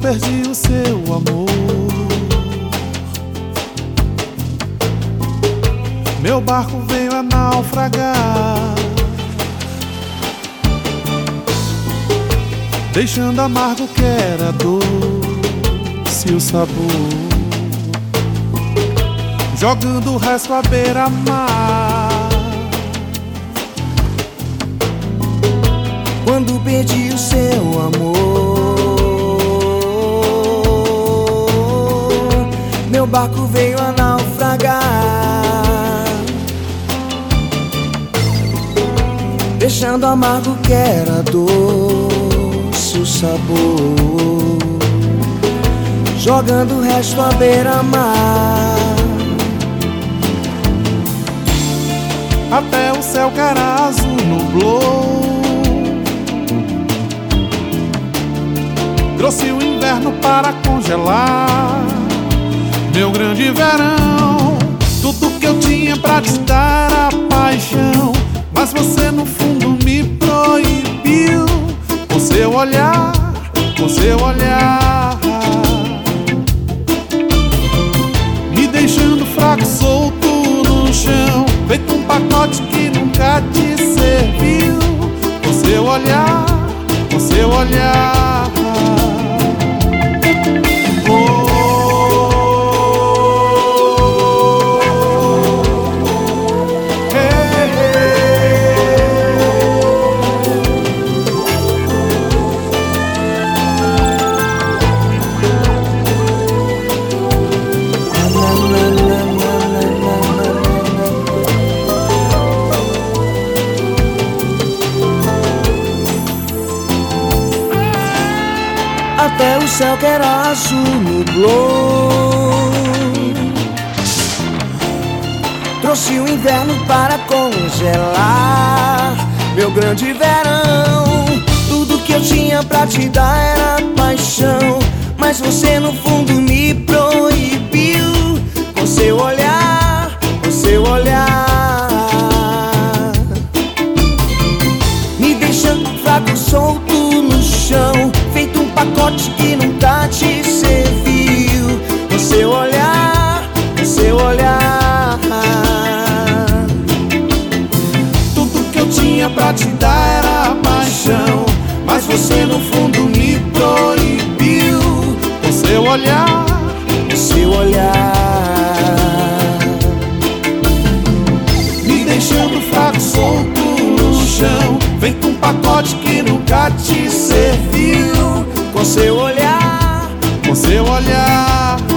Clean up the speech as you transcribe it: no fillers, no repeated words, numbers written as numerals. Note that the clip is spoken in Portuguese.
perdi o seu amor. Meu barco veio a naufragar, deixando amargo que era doce o sabor, jogando o resto à beira-mar. Quando perdi o seu amor, meu barco veio a naufragar, deixando amargo que era doce o sabor, jogando o resto à beira-mar. Até o céu que era azul nublou, trouxe o inverno para congelar meu grande verão. Tudo que eu tinha pra te dar era paixão, mas você no fundo me proibiu com seu olhar, com seu olhar, me deixando fraco, solto no chão, feito um pacote que nunca te serviu. Com seu olhar, com seu olhar. Até o céu que era azul nublou, trouxe o inverno para congelar meu grande verão. Tudo que eu tinha pra te dar era paixão, mas você no fundo me proibiu com seu olhar, com seu olhar, me deixando fraco, solto no chão, feito um pacote que nunca te serviu. Com seu olhar, com seu olhar, tudo que eu tinha pra te dar era paixão, mas você no fundo me proibiu com seu olhar, com seu olhar, me deixando fraco, solto no chão, feito um pacote que nunca te serviu. com seu olhar, com seu olhar.